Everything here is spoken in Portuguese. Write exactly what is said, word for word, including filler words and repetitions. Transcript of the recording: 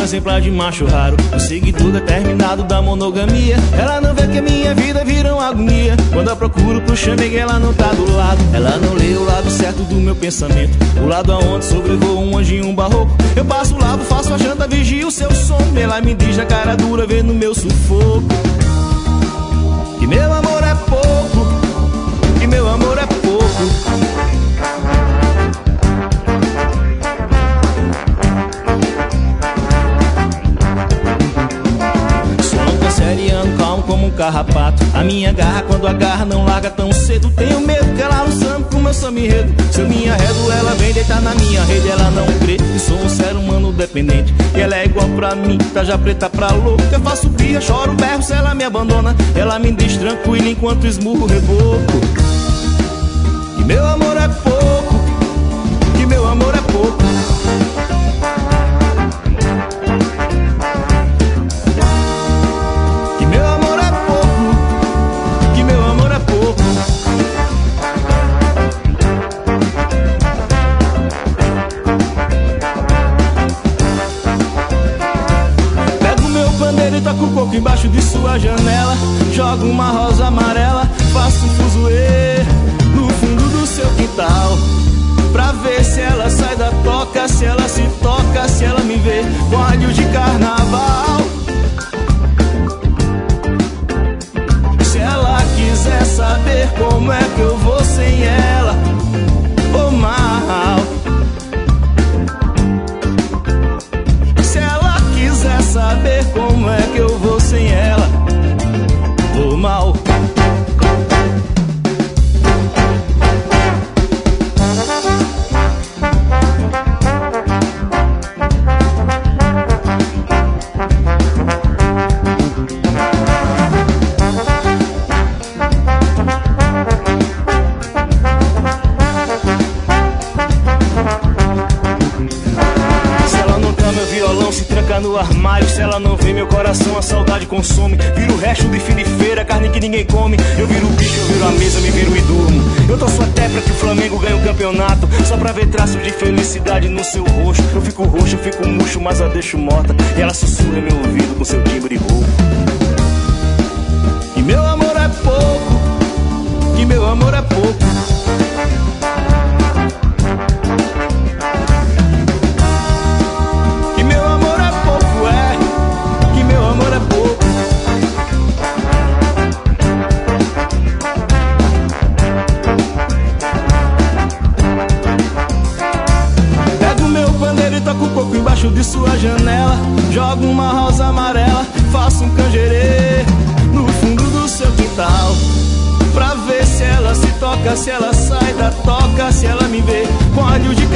exemplar de macho raro, um seguidor determinado da monogamia. Ela não vê que a minha vida vira uma agonia. Quando eu procuro pro chamego, ela não tá do lado. Ela não lê o lado certo do meu pensamento, o lado aonde sobrevoa um anjinho barroco. Eu passo, lavo, faço a janta, vigio o seu sono. Ela me diz na cara dura, vê no meu sufoco que meu amor é pouco, que meu amor é pouco. Sou um canceriano, calmo como um carrapato. A minha garra quando agarra não larga tão cedo. Tenho medo que ela não samba com meu samba enredo. Se eu me arredo, ela vem deitar na minha rede. Ela não crê que sou um ser humano dependente, que ela é igual pra mim, tá já preta pra louco. Eu faço birra, choro, berro se ela me abandona. Ela me diz tranquilo enquanto esmurro o reboco que meu amor é pouco, que meu amor é pouco. Que meu amor é pouco, que meu amor é pouco. Pego meu pandeiro e toco o coco embaixo de sua janela. Jogo uma rosa amarela, faço um fuzuê no fundo do seu quintal, pra ver se ela sai da toca, se ela se toca, se ela me vê com rádio de carnaval. Se ela quiser saber como é que eu vou sem ela, ou mal. Se ela quiser saber como é que eu vou sem ela, ou mal. No armário, se ela não vê meu coração, a saudade consome. Viro o resto de fim de feira, carne que ninguém come. Eu viro o bicho, eu viro a mesa, me viro e durmo. Eu torço até pra que o Flamengo ganhe o campeonato, só pra ver traços de felicidade no seu rosto. Eu fico roxo, eu fico murcho, mas a deixo morta. E ela sussurra meu ouvido com seu timbre rouco que meu amor é pouco, que meu amor é pouco. De sua janela, jogo uma rosa amarela, faço um canjerê no fundo do seu quintal, pra ver se ela se toca, se ela sai da toca, se ela me vê com rádio de